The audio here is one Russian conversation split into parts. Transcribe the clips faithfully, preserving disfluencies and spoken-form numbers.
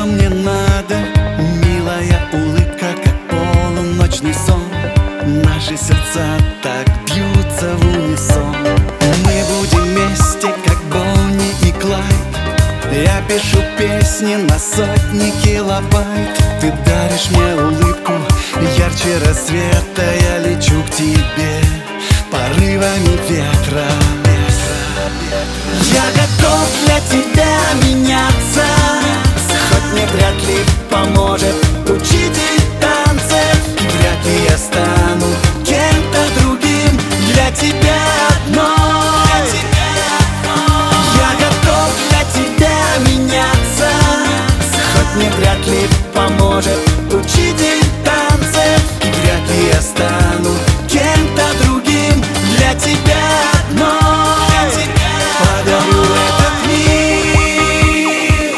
мне надо? Милая улыбка, как полуночный сон. Наши сердца так бьются в унисон. Мы будем вместе, как Бонни и Клайд. Я пишу песни на сотни килобайт. Ты даришь мне улыбку ярче рассвета. Я лечу к тебе порывами ветра. Я готов для тебя меняться, хоть мне вряд ли поможет учитель танцев. Вряд ли я стану кем-то другим для тебя одной. Я готов для тебя меняться, хоть мне вряд ли поможет учитель танцев. Вряд ли я стану кем-то другим для тебя одной. Подарю этот мир.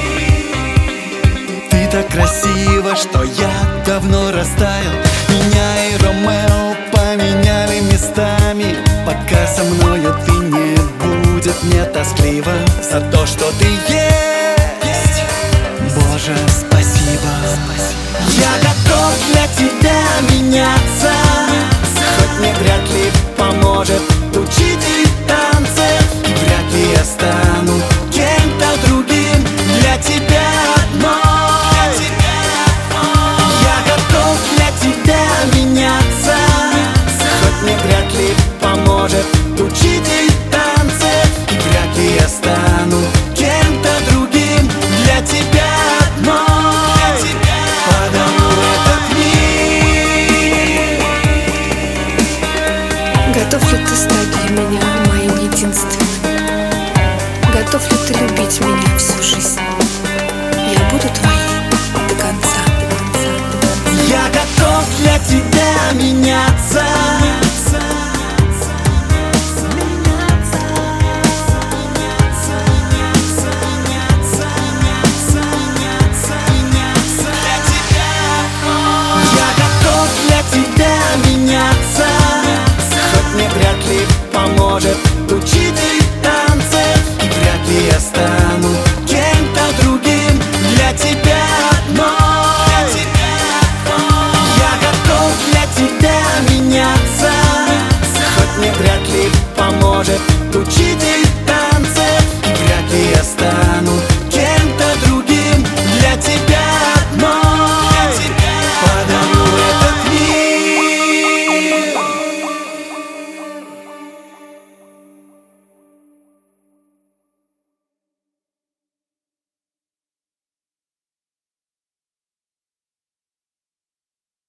Ты так красива, что я давно растаял. Меня и Ромео поменяли местами. Пока со мною ты, не будет мне тоскливо за то, что ты есть. Боже, спасибо. Я готов для тебя меняться, хоть мне вряд ли поможет учитель танцев. Вряд ли я стану кем-то другим для тебя одной. Я готов для тебя меняться, хоть мне вряд ли поможет учитель танцев. Вряд ли я стану кем-то другим для тебя одной. Подарю этот мир. Готов ли ты стать для меня моим единственным? Готов ли ты любить меня всю жизнь? Я буду твоей до конца. Я готов для тебя меняться,